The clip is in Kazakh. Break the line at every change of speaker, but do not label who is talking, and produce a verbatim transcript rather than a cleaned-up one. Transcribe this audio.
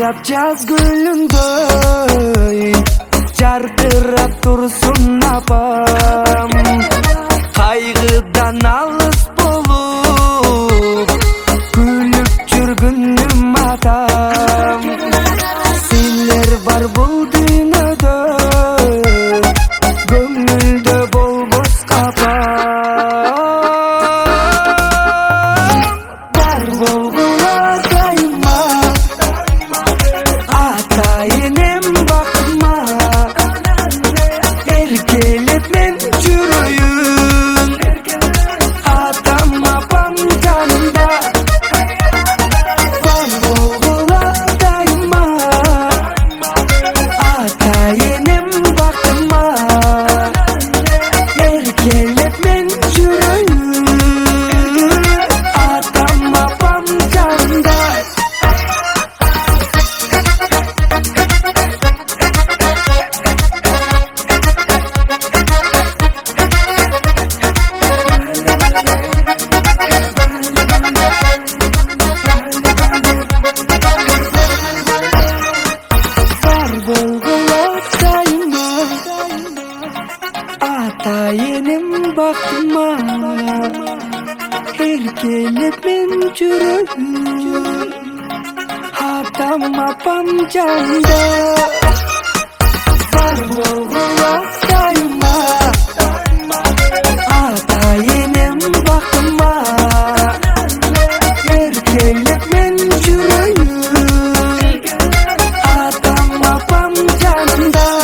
Yağlap jaz gülündöy jarkırap tursun apam, kaygıdan alыс bolup gülüp жүргүнүm атам. Силер бар бул дүйнөдө көңүлдө болбос капа, бар болгула дайыма ата энем бакыма, эркелеп мен жүрөйүн атам апам жанында. Бар болгула дайыма ата энем бакыма, эркелеп мен жүрөйүн атам апам жанында. Бар болгула дайыма ата энем бакыма, эркелеп мен жүрөйүн атам апам жанында. Бар болгула дайыма ата энем бакыма, эркелеп мен жүрөйүн атам апам жанында.